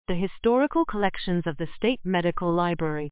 The historical collections of the State Medical Library.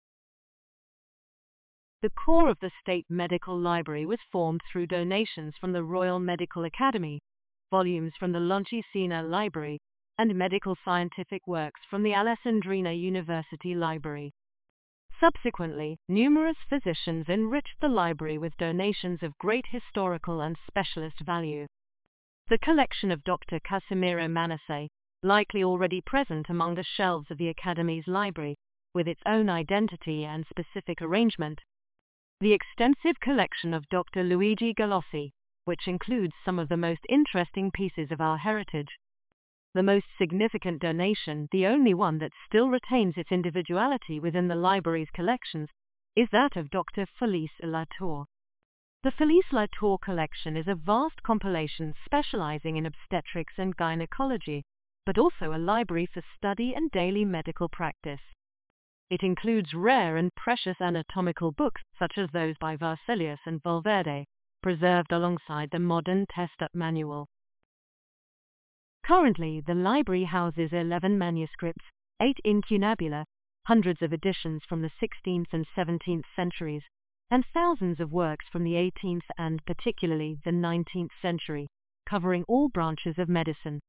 The core of the State Medical Library was formed through donations from the Royal Medical Academy, volumes from the Loncicina Library, and medical scientific works from the Alessandrina University Library. Subsequently, numerous physicians enriched the library with donations of great historical and specialist value. The collection of Dr. Casimiro Manasseh, likely already present among the shelves of the Academy's library, with its own identity and specific arrangement. The extensive collection of Dr. Luigi Galossi, which includes some of the most interesting pieces of our heritage. The most significant donation, the only one that still retains its individuality within the library's collections, is that of Dr. Felice Latour. The Felice Latour collection is a vast compilation specializing in obstetrics and gynecology, but also a library for study and daily medical practice. It includes rare and precious anatomical books such as those by Vesalius and Valverde, preserved alongside the modern test-up manual. Currently, the library houses 11 manuscripts, 8 incunabula, hundreds of editions from the 16th and 17th centuries, and thousands of works from the 18th and particularly the 19th century, covering all branches of medicine.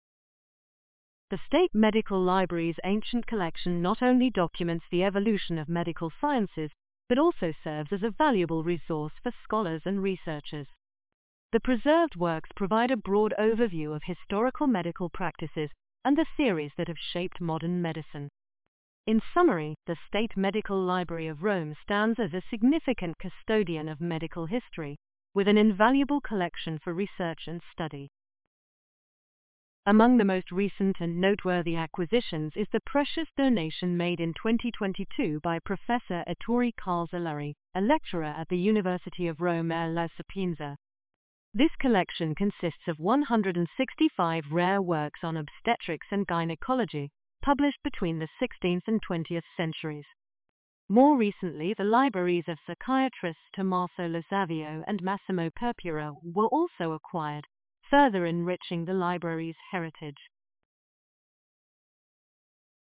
The State Medical Library's ancient collection not only documents the evolution of medical sciences, but also serves as a valuable resource for scholars and researchers. The preserved works provide a broad overview of historical medical practices and the theories that have shaped modern medicine. In summary, the State Medical Library of Rome stands as a significant custodian of medical history, with an invaluable collection for research and study. Among the most recent and noteworthy acquisitions is the precious donation made in 2022 by Professor Ettore Calzolari, a lecturer at the University of Rome La Sapienza. This collection consists of 165 rare works on obstetrics and gynecology, published between the 16th and 20th centuries. More recently, the libraries of psychiatrists Tommaso Losavio and Massimo Purpura were also acquired, further enriching the library's heritage.